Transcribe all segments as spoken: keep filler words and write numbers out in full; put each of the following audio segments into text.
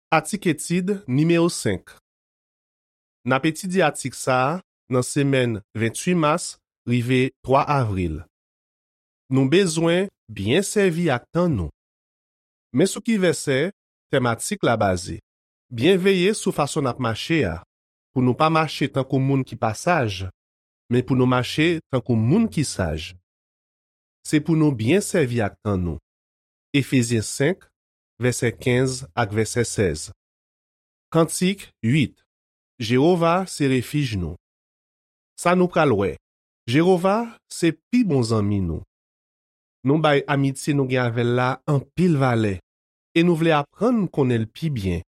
Atik étude numéro cinq. N'a étudié atik ça dans semaine vingt-huit mars rivé trois avril. Nous besoin bien servi ak tan nous. Mais sou ki verset thématique la basé. Bien veiller sous façon n'a marcher a, pour nous pas marcher tant qu'on moun qui passage, mais pour nous marcher tant qu'on moun qui sage. C'est pour nous bien servir ak tan nous. Éphésiens cinq, verset quinze ak verset seize. Cantique huit. Jéhovah c'est refuge nous. Ça nous pral wè. Jéhovah c'est pi bon zami nous. Nous bay amitié nous gen avec la en pile valet. Et nous voulons apprendre qu'on est le pi bien.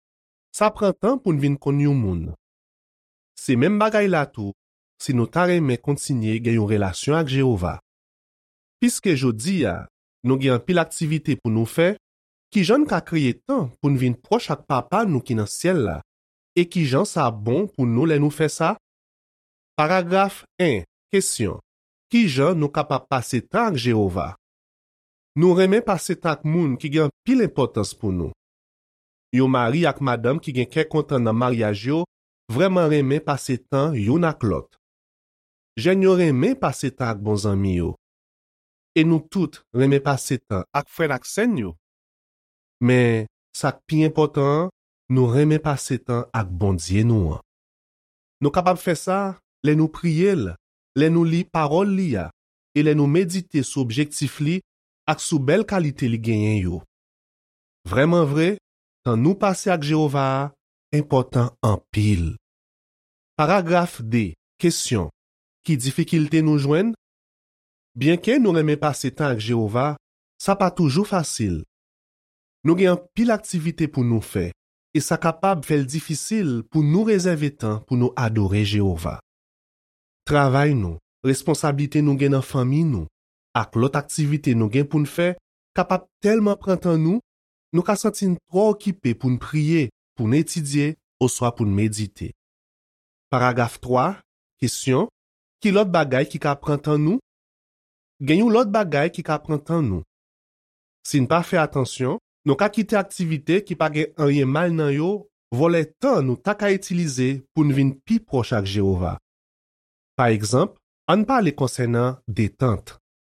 Ça prend temps pour nous vin kon yon moun. C'est même bagay la tout si nous ta remè continuer gen yon relation avec Jéhovah. Puisque jodi a, nous gen pile activité pour nous faire, qui jan ka kriye temps pour nous vin proche ak papa nous qui dans ciel là, et qui jan sa bon pour nous les nous faire ça? Paragraphe un. Question. Qui jan nous capable passer temps avec Jéhovah? Nous remen passer temps avec moun qui gen pile importance pour nous. Yon mari ak madame qui gen kè content dans mariage yo, vraiment remen passer temps yon ak l'autre. Jen yo remen passer temps ak bon zami yo. Et nous toutes remen passer temps ak frère ak sèn yo. Mais ça pi important, nous remen passer temps ak bon Dieu nous. Nous capable faire ça, les nous prier, les nous li parole li a, et les nous méditer sur objectif li ak sou belle qualité li genyen yo. Vraiment vrai, quand nous passer ak Jéhovah, important en pile. Paragraphe D. Question. Qui difficulté nous joignent? Bien que nous remen passer temps ak Jéhovah, ça pas toujours facile. Nous gen pile activité pour nous faire, et ça capable faire difficile pour nous réserver temps pour nous adorer Jéhovah. Travail nous, responsabilité nous gen dans famille nous, ak l'autre activité nous gen pour nous faire, capable tellement prendre temps nous, nous ka sentir trop occupé pour nous prier, pour nous étudier, ou soit pour nous méditer. Paragraphe trois. Question. Qui l'autre bagay qui ka prend temps nous? Gen yon l'autre bagay qui ka prend temps nous. Si nous pas fait attention, nous ka quitter activité qui pa gen rien mal nan yo, voler temps nous ta ka utiliser pour nous vin pi proche ak Jéhovah. Par exemple, on parle concernant détente.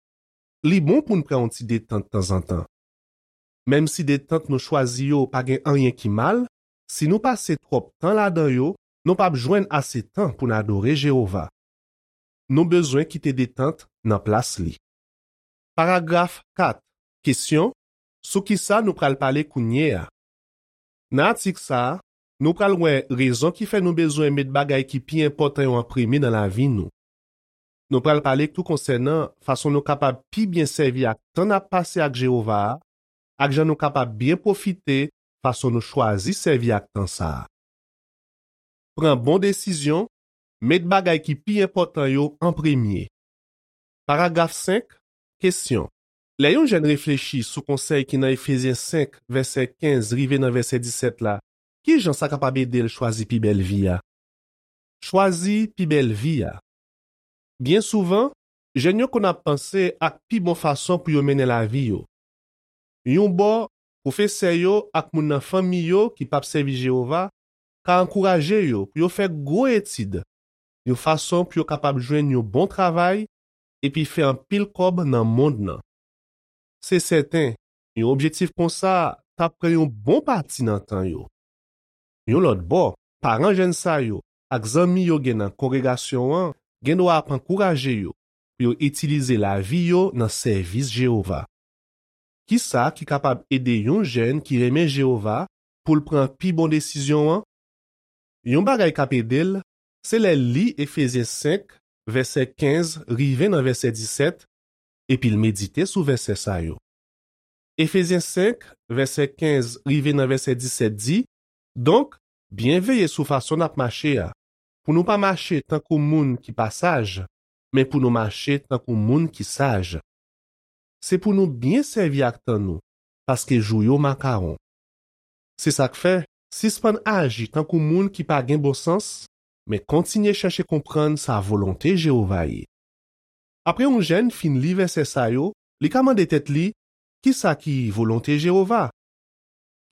Li bon pour nous prendre un petit détente de temps en temps. Même si détente nous choisi yo pa gen rien qui mal, si nous passer trop temps là-dedans yo, nous pas joindre assez temps pour nous adorer Jéhovah. Nous besoin quitter détente dans place li. Paragraphe quatre. Question. Sou ki sa nous pral parler kounye a. Nan atik sa, nous pral wè raison qui fait nous besoin mettre bagay qui pi important yon imprimé dans la vie nous. Nous pral parler tout concernant façon nous capable pi bien servir ak temps à passer ak Jéhovah, ak jan nous capable bien profiter façon nous choisi servir ak temps ça. Prends bon décision, mettre bagay qui pi important yo en premier. Paragraphe cinq. Question. Les yon jen réfléchi sous conseil qui dans Éphésiens cinq, verset quinze, rivé dans verset dix-sept là, qui jan sa capable aider choisi pi belle vie a? Choisi pi belle vie a. Bien souvent, jen yo qu'on a pensé ak pi bon façon pour yo mener la vie yo. Yon bo, professeur yo ak moun nan famille yo qui pap servi Jéhovah, ka encourager yo pour yo faire gros étude. Yon façon pour yo capable joindre yon bon travail et puis faire un pile kob nan monde nan. C'est certain, yon objectif comme ça, ta pren yon bon parti nan tan yo. Yon l'autre bo, parents jen sa yo, ak zami yo gen nan congrégation an, gen do ap encourager yo, pour yo utiliser la vie yo nan service Jéhovah. Qui ça qui capable aider yon jeune qui remet Jéhovah pour le prendre pi bon décision an? Yon bagay kap edel, c'est les li Éphésiens cinq, verset quinze, rivé dans verset dix-sept, et puis le méditer sous verset sa yo. Éphésiens cinq, verset quinze, rivé dans verset dix-sept dit, donc, bien veiller sous façon d'ap marcher a, pour nous pas marcher tant qu'on moun qui passage, mais pour nous marcher tant qu'on moun qui sage. C'est pour nous bien servir ak tan nous, parce que jou yo macaron. C'est ça que fait, si s'pan agi tant qu'on moun qui pa gen bon sens, mais continuer chercher comprendre sa volonté Jéhovah yi. Après un jeune fin li verset sa yo, li kamande tête li, qui sa ki volonté Jéhovah?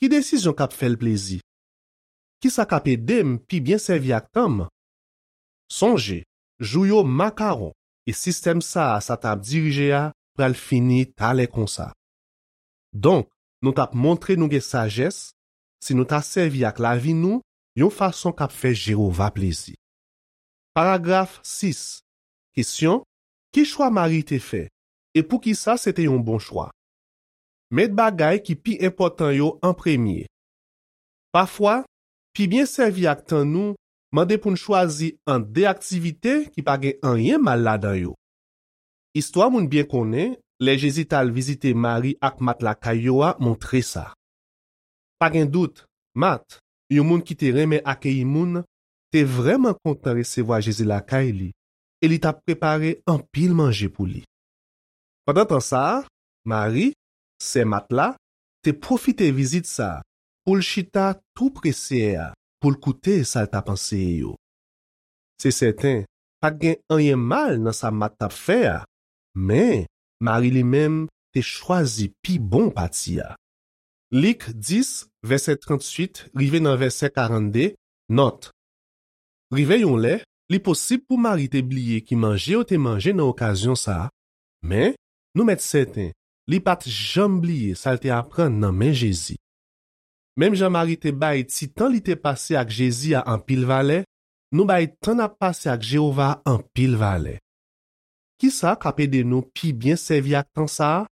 Qui décision k'ap fait le plaisir? Qui sa k'ap edem pi bien servi ak tam? Songe, jou yo macaron et système ça sa tap dirige a pral fini tale kon sa. Donc, nous tap montré nous gen sagesse, si nous t'a servi ak la vie nous, yon façon k'ap fait Jéhovah plaisir. Paragraphe six. Question, qui choix Marie te fait? Et pour qui ça c'était un bon choix? Met bagay qui pi important yo en premier. Parfois, pi bien servi ak tan nous, mande pour nous choisir un des activités qui pa gen rien mal là-dedans yo. Histoire moun bien connaît, les Jésus tal visiter Marie ak Mat la kayo a montré ça. Pas gen doute, Mat, yon moun qui te reme accueilli moun, te vraiment content recevoir Jésus la kay li, et li t'a préparé un pile manger pour lui. Pendant temps ça, Marie, c'est Mat la, te profite visite ça, pour le chita tout pressé a, pour le coûter ça t'a pensé yo. C'est certain, pas gen rien mal dans sa Mat t'a fait a, mais Marie lui-même te choisi pi bon parti a. Luc dix, verset trente-huit, rive dans verset quarante-deux, note. Rive yon lè, li possible pour Marie te bliye qui manger ou te manger dans occasion ça, mais nous met certain, li pat jam bliye ça te apprendre nan men Jésus. Même Jean-Marie te bay ti tan li te passé ak Jésus a en pile valet, nous bay tan a passé ak Jéhovah en pile valet. Qui ça kapè de nous pi bien servi ak tan ça?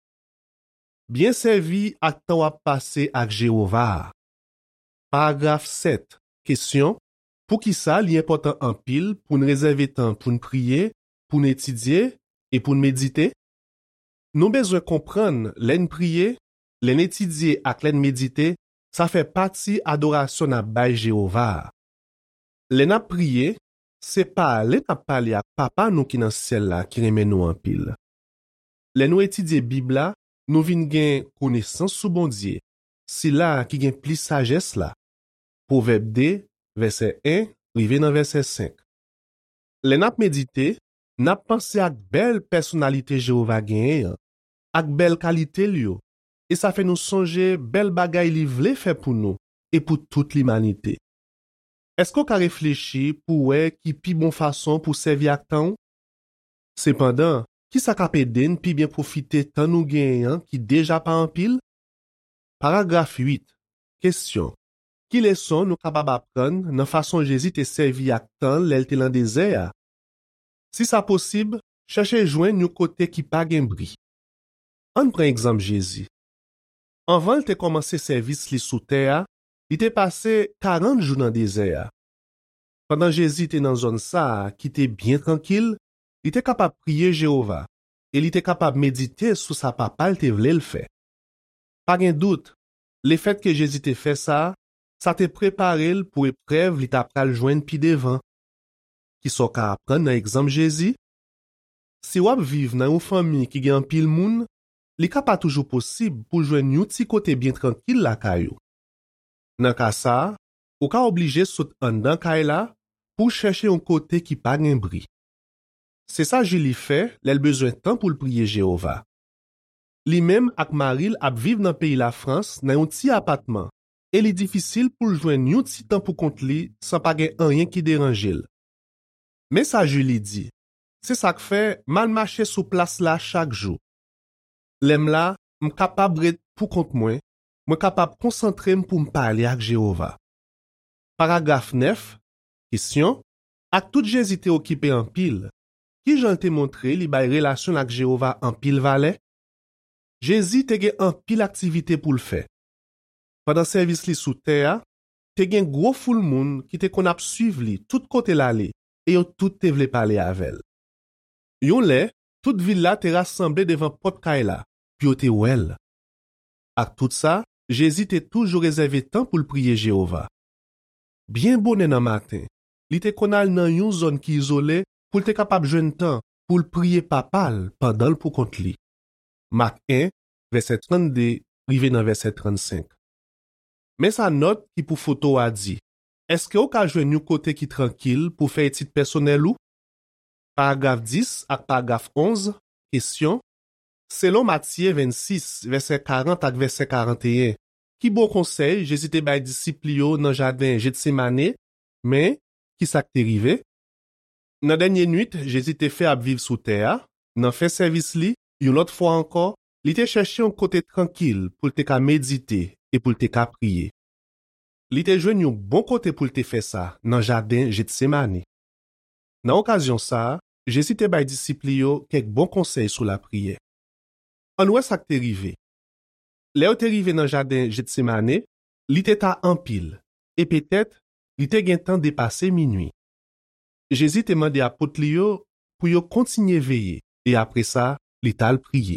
Bien servi ak tan wap passé ak Jéhovah. Paragraphe sept. Question. Pour qui ça li important en pile pour nous réserver temps pour nous prier, pour nous étudier et pour nous méditer? Nous besoin comprendre l'en prier, l'en étudier ak l'en méditer, ça fait partie adoration à bay Jéhovah. L'en a prier, c'est pas l'en a parler ak papa nous qui dans ciel là qui remet nous en pile. L'en nous étudier Bible nous vinn gen connaissance sous bon Dieu. C'est là qui gen plus sagesse là. Proverbe deux, verset un, rive dans verset cinq. L'en a méditer, n'a pensé ak belle personnalité Jéhovah gen, ak belle qualité li yo. Et ça fait nous songer belle bagay li vle fait pour nous et pour toute l'humanité. Est-ce qu'on a réfléchi pour ouais qui pi bon façon pour servir ak tan? Cependant, qui sa kapè den pi bien profiter tan nou gen qui déjà pas en pile? Paragraphe huit. Question. Qui leçon nous capable apprendre dans façon Jésus te servi ak tan l'el te lan désert? Si ça possible, cherchez joindre nous côté qui pa gen bri. On prend exemple Jésus. Avant il te commencé service li sous terre, il te passé quarante jours dans désert. Pendant Jésus était dans zone ça qui était bien tranquille, il était capable prier Jéhovah et il était capable méditer sur sa papa il te vle le faire. Pas gen doute, le fait que Jésus te fait ça, ça te préparé pour épreuve li t'a pral joindre pi devant. Qui sont ka apprendre dans exemple Jésus? Si wap vive dans une famille qui gen pile moun, li ka pas toujours possible pour joindre yon ti côté bien tranquille la kayo. Nan ka sa, ou ka obligé saute an dan kay la pour chercher un côté qui pa gen bri. C'est ça Julie fait, l'el besoin de temps pour le prier Jéhovah. Li même ak Maril ap vive dans pays la France dans un petit appartement et li difficile pour le joindre yon ti temps pour compte li sans pa gen rien qui dérange l. Mais ça Julie dit, c'est ça que fait mal marcher sous place là chaque jour. Lem là, m capable pour compte moi, m capable concentrer pour me parler avec Jéhovah. Paragraphe neuf. Question. Ak tout Jésus te occupé en pile. Qui j'en te montré li bay relation avec Jéhovah en pile valet? Jésus te gen en pile activité pour le faire. Pendant service li sous terre, te gen gros foule moun qui te kon ap suivre li tout côté l'aller et yo tout te vle parler avec. Yon lè, toute ville là te rassemblé devant porte kay la, puis yo te wel. Ak tout ça, Jésus te toujours réservé temps pour le prier Jéhovah. Bien bonne nan matin, li te konal nan yon zone qui isolée pour te capable joindre temps pour le prier papal pendant le pour compte li. Marc un, verset trente-deux, rive dans verset trente-cinq. Mais sa note qui pour photo a dit, est-ce que ou ka joindre yon côté qui tranquille pour faire étude personnelle ou? Paragraphe dix ak paragraphe onze, question. Selon Matthieu vingt-six, verset quarante ak verset quarante et un, Qui bon conseil, Jésus te bay disciple yo dans jardin Gethsemane, mais qui ça t'est arrivé? Dans dernière nuit, Jésus te fait à vivre sous terre, dans fait service li, une autre fois encore, li te cherché un côté tranquille pour te ka méditer et pour te ka prier. Li te joine un bon côté pour te faire ça dans jardin Gethsemane. Dans occasion ça, Jésus te bay disciple yo quelques bons conseils sur la prière. En ouest ça t'est arrivé. Là où t'es arrivé dans jardin Gethsemane, li te ta en pile et peut-être li te gen temps dépasser minuit. Jésus te mandé à apôtre li yo pour yo continuer veiller et après ça, li tal prier.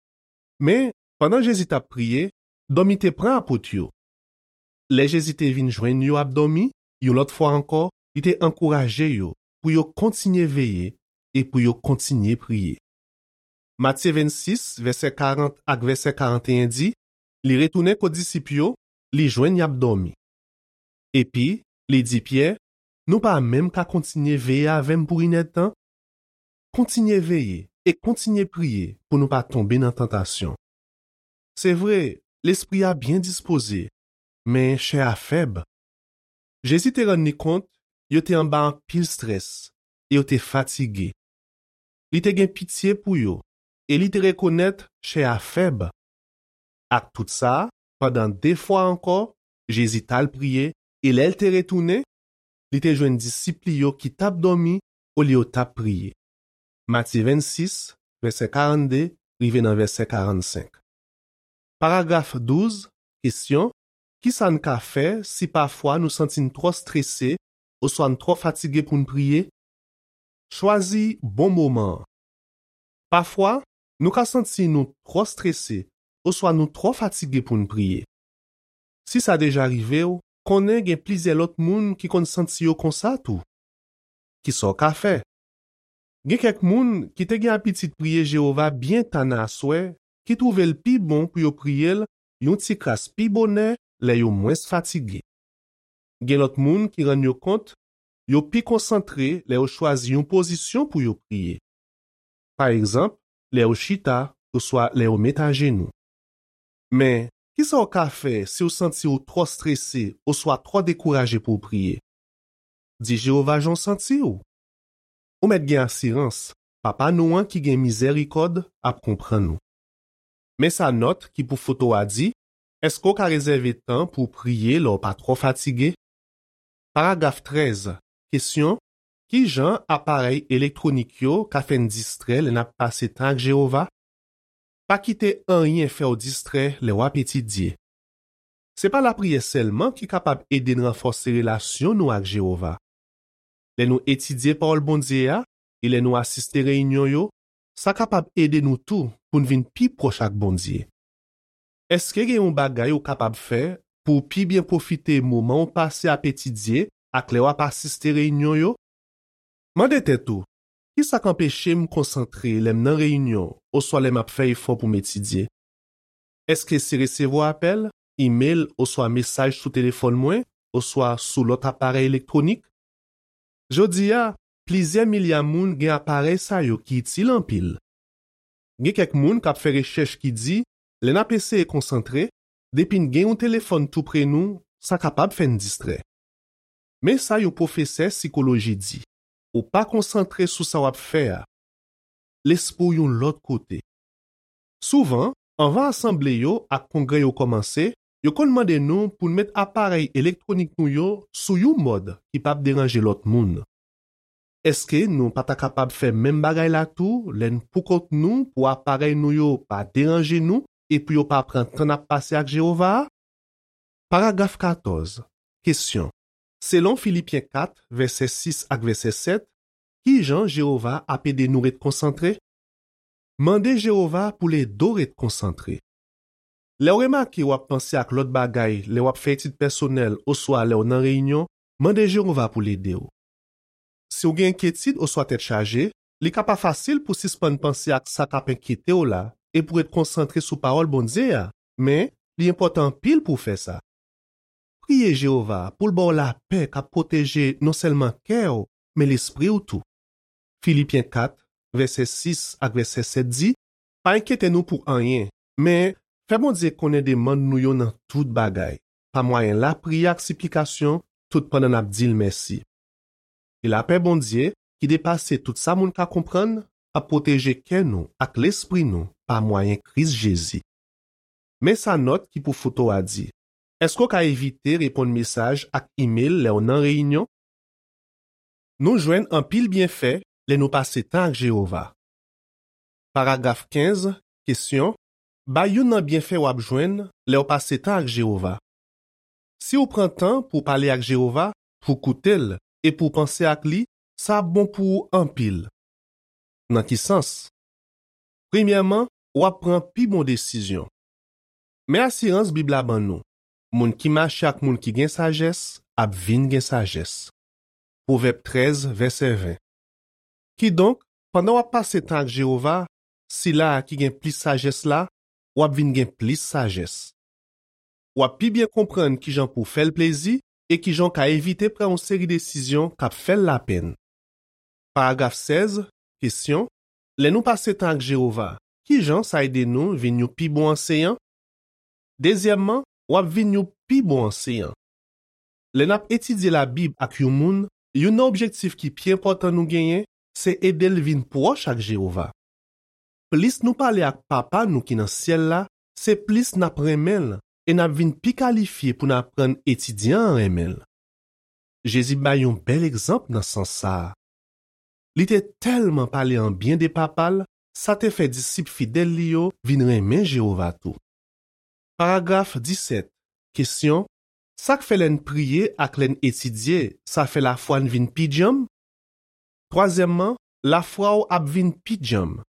Mais pendant Jésus t'a prié, domi te prend apôtre yo. Les Jésus te vin joindre yo abdomi, yo l'autre fois encore, il te encouragé yo pour yo continuer veiller et pour yo continuer prier. Matthieu vingt-six, verset quarante à verset quarante et un dit, li retourne ko disciple yo, li joigne abdomi. Et puis, li dit Pierre, nous pas même qu'à continuer veiller avec pour une temps, continuer veiller et continuer prier pour nous pas tomber dans tentation. C'est vrai, l'esprit a bien disposé, mais chair a faible. Jésus te rendu compte, yo te en bas en pile stress, et yo te fatigué. Li te gen pitié pour yo, et li te reconnaître chair a faible. Ak tout ça, pendant deux fois encore, Jésus t'a prié, et l'elle te retourné, li te joine disciple yo qui t'a dormi, au lieu t'a prié. Matthieu vingt-six, verset quarante-deux, rivé dans verset quarante-cinq. Paragraphe douze, question. Qui ça n'ka fait si parfois nous sentons trop stressés ou soit trop fatigués pour nous prier? Choisis bon moment. Parfois, nous ka senti nous trop stressés ou soit nous trop fatigués pour nous prier. Si ça déjà arrivé, connaît gen plusieurs autres moun qui kon senti yo comme ça tout. Qui sont ka fait? Gen quelques moun qui te gen appétit prier Jéhovah bien tana souhait, qui trouve le pi bon pour yo prier, yon ti kras pi bonheur, les yo moins fatigué. Gen l'autre moun qui rend yo compte, yo pi concentré, les yo choisi une position pour yo prier. Par exemple, les yo chita, ou soit les yo met à genoux. Mais, qui ça ka fait si vous senti ou trop stressé, ou soit trop découragé pour prier? Dit Jéhovah j'en senti ou? Ou met gen assurance, papa nou an qui gen miséricorde, ap comprend nous. Mais sa note qui pour photo a dit, est-ce qu'on a réservé temps pour prier lors pas trop fatigué? Paragraphe treize. Question. Qui genre appareil électronique yo ka fait distrait le n'a passé temps avec Jéhovah? Pas quitter un rien faire distrait le wap étudier. C'est pas la prière seulement qui capable aider de renforcer relation nous avec Jéhovah. Les nous étudier parole bon Dieu et les nous assister réunion yo, ça capable aider nous tout pour nous venir plus proche avec bon Dieu. Est-ce que gen yon bagay ou capable faire pour pi bien profiter moment ou passer à étudier ak le wap assister réunion yo? Mande tête tout. Qui ça qu'empêche me concentrer lem nan réunion ou soit lem ap fait effort pour m'étudier? Est-ce que c'est recevoir appel, email ou soit message sous téléphone moins ou soit sous l'autre appareil électronique? Jodi a, plusieurs milliards moun gen appareil sa yo qui utile en pile. Gen quelques moun k'ap fait recherche qui dit les na P C est concentré, depuis gen un téléphone tout près nous, ça capable faire distrait. Mais ça yo professeur psychologie dit, ou pas concentré sur ça wap faire. L'esprit yon l'autre côté. Souvent, on va assembler yo à congrès yo commencer, yo kon demande nous pour mettre appareil électronique nou yo sous yon mode qui pas déranger l'autre moun. Est-ce que nous pas capable faire même bagay la tout, len pour compte nous pour appareil nou yo pas déranger nous? Et puis yo pas prendre temps à passer avec Jéhovah? Paragraphe quatorze. Question. Selon Philippiens quatre, verset six à verset sept, qui Jean Jéhovah a aidé nous être concentrés? Mandez Jéhovah pour les deux être concentrés. Les remarqué ou penser à l'autre bagay, les ou fait titre personnel ou soit les en réunion, mandez Jéhovah pour l'aider. Si ou gen inquiétude ou soit tête chargée, li ka pas facile pour suspendre penser à ça k'ap inquiété ou là. Et pour être concentré sur parole bon Dieu, mais l'important pile pour faire ça. Priez Jéhovah pour le bon la paix qu'a protéger non seulement cœur, mais l'esprit ou tout. Philippiens quatre, verset six à verset sept dit, pas inquiétez-nous pour rien, mais Fè bon Dieu connaît des monde nou yo nan tout bagay. Pas moyen la prière ak supplication tout pendant ap dil merci. Et la paix bon Dieu qui dépasse tout ça moun ka comprendre a protéger ken nou ak l'esprit nou par moyen Christ Jésus. Mais sa note qui pour photo a dit, est-ce qu'on ka éviter répondre message ak email le on en réunion? Nous joignent un pile bienfait le nous passer temps ak Jéhovah. Paragraphe quinze, question, ba yon nan bienfait ou ap joindre le ou passer temps ak Jéhovah. Si ou prend temps pour parler ak Jéhovah, pour koutel et pour penser ak li, ça bon pour un pile. Dans qui sens? Premièrement, ou ap prend pi bon décision. Mais assurance Bible a ban nou, moun ki marche ak moun ki gen sagesse, ap vin gen sagesse. Proverbe treize, verset vingt. Qui donc, pendant ou ap passe temps ak Jéhovah, si la ki gen plus sagesse la, ou ap vin gen plus sagesse. Ou ap pi bien comprendre ki jan pou fèl plaisir et ki jan ka éviter prendre une série de décisions kap fèl la peine. Paragraphe seize, question, le nou passe temps ak Jéhovah, ki jan sa aide nou vin nou pi bon enseignant? Deuxièmement, ou ap vin nou pi bon enseignant. Le nap étudier la Bible ak yon moun, yon objectif qui pi important nou genyen, c'est aider le vin proche ak Jéhovah. Plus nous parler ak papa nous qui dans ciel là, c'est plus nap remel et nap vin pi qualifié pour n'apprendre étudiant en remel. Jésus ba yon bel exemple dans sens ça. Li te tellement parlé en bien des papal, ça te fait disciple fidèle li yo vin remen Jéhovah tout. Paragraphe dix-sept. Question. Ça que fait l'en prier ak l'en étudier, ça fait la foi vin pi jam? Troisièmement, la foi ou ap vin pi jam.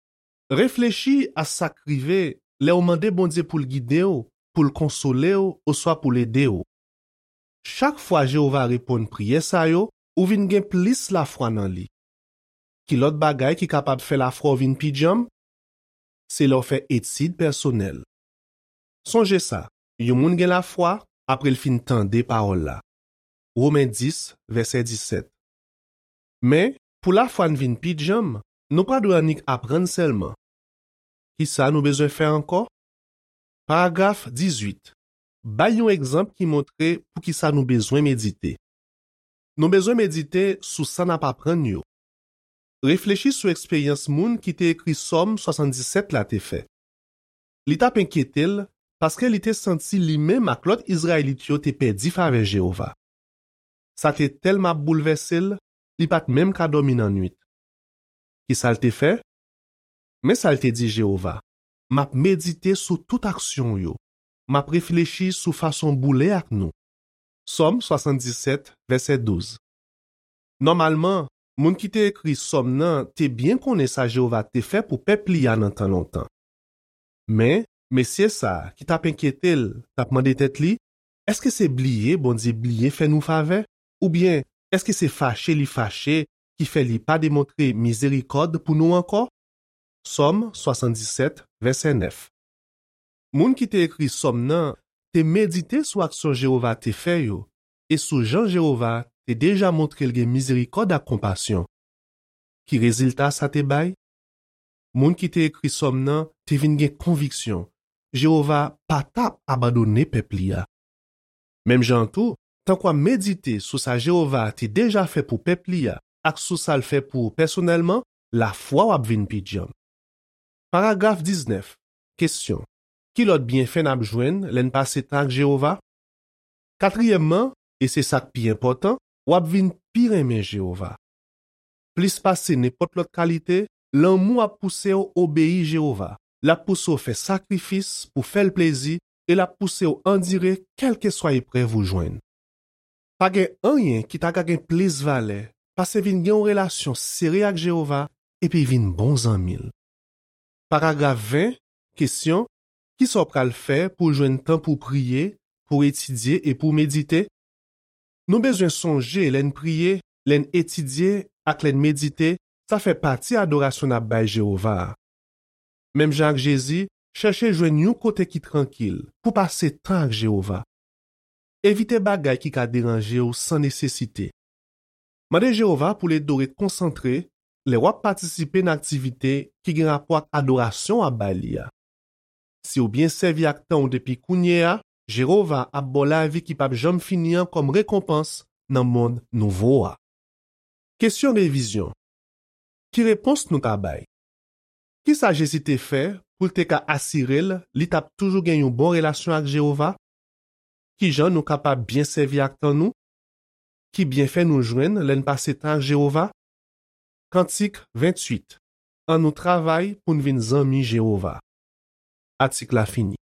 Réfléchis à ça crivé, le ou mande bon Dieu pour le guider ou, pour le consoler ou, ou soit pour l'aider ou. Chaque fois Jéhovah répond prière ça yo, ou vin gen plus la foi nan li. Ki l'autre bagay qui capable faire la foi vin pi jam? C'est leur fait étude personnelle. Songez ça, yon moun gen la foi, après le fin tande parole là. Romains dix, verset dix-sept. Mais, pour la foi vin pi jam, nous pas doit ni apprendre seulement. Qui ça nous besoin faire encore? Paragraphe dix-huit. Ba yon exemple qui montre pour qui ça nous besoin méditer. Nous besoin méditer sous ça n'a pas prendre yo. Réfléchis sur expérience moun qui t'ai écrit Somme soixante-dix-sept la te fait. Li t'a inquiétel parce que li te senti li même ak l'autre Israélite yo te perdi faveur Jéhovah. Ça te tellement bouleversé, li pat même ka dormi nan nuit. Qui ça te fait? Mais ça te dit Jéhovah. M'a médité sur toute action yo. M'a réfléchi sur façon boule ak nous. Somme soixante-dix-sept, verset douze. Normalement, moun qui te écrit Somme nan te bien connaît ça Jéhovah te fait pour peuple li nan tan longtemps. Mais, Monsieur ça, qui t'a inquiété, t'a demandé tête li, est-ce que c'est blié, bon Dieu blié fait nous faveur? Ou bien, est-ce que c'est fâché li fâché, qui fait li pas démontrer miséricorde pour nous encore? Somme soixante-dix-sept, verset neuf. Moun qui te écrit Somme nan, te médité sur action Jéhovah te fait yo, et sous Jean Jéhovah te déjà montré le miséricorde et compassion. Qui résultat ça te bay? Moun qui te écrit Somme nan, te vin gen conviction. Jéhovah pas tap abandonné peuple ya. Même Jean tout, tant qu'on méditer sur ça Jéhovah te déjà fait pour peuple ya, ak sous ça le fait pour personnellement, la foi ou ap vin pi jam. Paragraphe dix-neuf. Question. Qui l'autre bienfait n'a besoin l'en passe temps ak Jéhovah? Quatrièmement, et c'est ça qui est important, ou ap vin pi remen Jéhovah. Plus passer n'importe l'autre qualité, l'amour a poussé au obéir Jéhovah. La pousse au fait sacrifice pour faire le plaisir et la pousse au en dire quel que soit épreuve vous joindre. Pas gen rien qui t'a gen plus valeur parce que vin gen une relation serrée avec Jéhovah et puis vin bons amis. Paragraphe vingt, question, qui sont pral faire pour joindre temps pour prier, pour étudier et pour méditer? Nous besoin songer l'en prier, l'en étudier ak l'en méditer, ça fait partie adoration à bay Jéhovah. Même Jacques Jésus, cherchez joindre un côté qui tranquille pour passer temps avec Jéhovah. Évitez bagay qui ka déranger ou sans nécessité. Mande Jéhovah pour les dorer concentrés, les wap participer dans activité qui gen rapport avec adoration à Balia. Si ou bien servi ak tan ou depi kounye a, Jehova ap bo la vi ki pap jom fini an kom rekompans nan moun nouvo a. Question révision. Ki réponse nou ka bay? Ki sa Jésus te fè pou te ka asirel li tap toujou gen yon bon relasyon ak Jehova? Ki jan nou kapab bien servi ak tan nou? Ki bien fè nou jwen len passe tan ak Jehova? Kantik vingt-huit. An nou travay pou nou vin zanmi Jehova. Article la fini.